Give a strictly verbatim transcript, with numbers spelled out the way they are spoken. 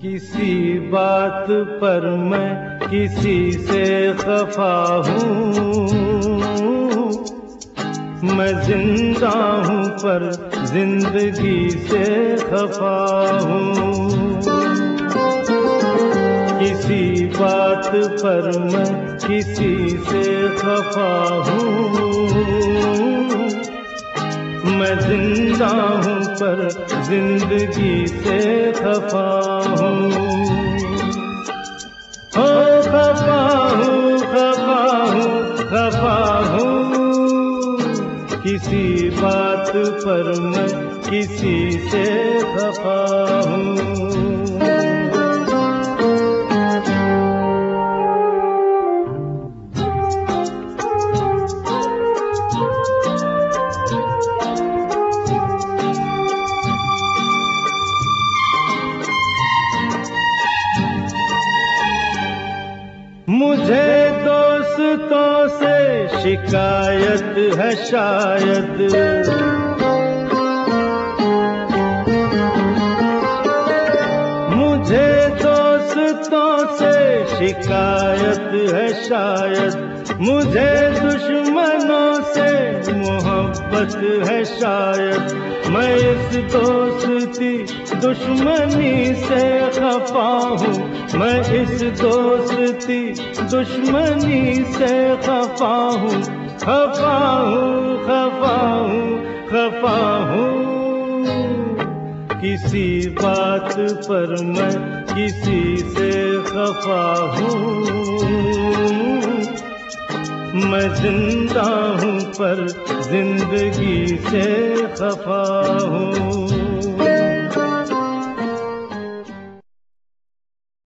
किसी बात पर मैं किसी से खफा हूँ, मैं जिंदा हूँ पर जिंदगी से खफा हूँ। किसी बात पर मैं किसी से खफा हूँ, मैं जिंदा हूँ पर जिंदगी से खफा हूँ। ओ खफा हूँ, खफा हूँ, खफा हूँ, किसी बात पर मैं किसी से खफा हूँ। मुझे दोस्तों से शिकायत है शायद, मुझे दोस्तों से शिकायत है शायद, मुझे दुश्मनों से मोहब्बत है शायद। मैं इस दोस्ती दुश्मनी से खफा हूँ, मैं इस दोस्ती दुश्मनी से खफा हूँ, खफा हूँ, खफा हूँ, खफा हूँ। किसी बात पर मैं किसी से खफा हूँ, मैं जिंदा हूँ पर जिंदगी से खफा हूँ।